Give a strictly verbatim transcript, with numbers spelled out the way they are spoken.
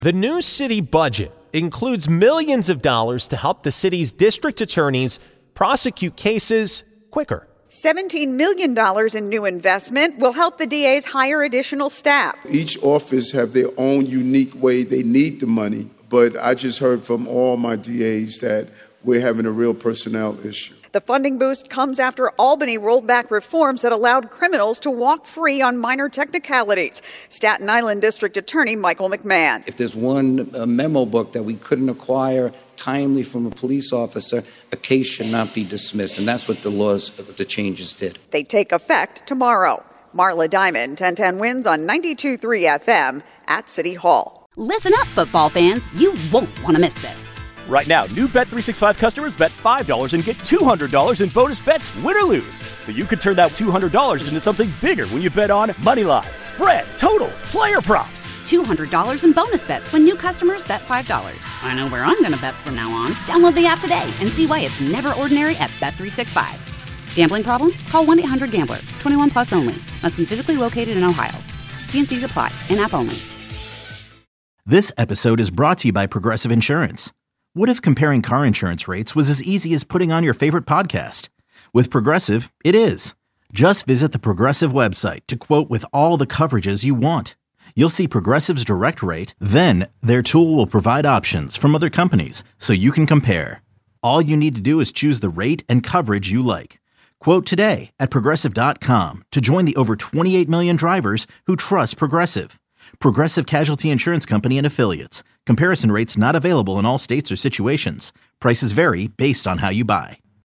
The new city budget includes millions of dollars to help the city's district attorneys prosecute cases quicker. seventeen million dollars in new investment will help the D As hire additional staff. Each office have their own unique way they need the money, but I just heard from all my D As that we're having a real personnel issue. The funding boost comes after Albany rolled back reforms that allowed criminals to walk free on minor technicalities. Staten Island District Attorney Michael McMahon. If there's one uh, memo book that we couldn't acquire timely from a police officer, a case should not be dismissed. And that's what the laws, the changes did. They take effect tomorrow. Marla Diamond, ten ten wins on ninety-two point three F M at City Hall. Listen up, football fans. You won't want to miss this. Right now, new Bet three sixty-five customers bet five dollars and get two hundred dollars in bonus bets, win or lose. So you could turn that two hundred dollars into something bigger when you bet on money line, spread, totals, player props. two hundred dollars in bonus bets when new customers bet five dollars. I know where I'm going to bet from now on. Download the app today and see why it's never ordinary at Bet three sixty-five. Gambling problem? Call one eight hundred gambler. twenty-one plus only. Must be physically located in Ohio. T and C's apply. In-app only. This episode is brought to you by Progressive Insurance. What if comparing car insurance rates was as easy as putting on your favorite podcast? With Progressive, it is. Just visit the Progressive website to quote with all the coverages you want. You'll see Progressive's direct rate, then their tool will provide options from other companies so you can compare. All you need to do is choose the rate and coverage you like. Quote today at Progressive dot com to join the over twenty-eight million drivers who trust Progressive. Progressive Casualty Insurance Company and Affiliates. Comparison rates not available in all states or situations. Prices vary based on how you buy.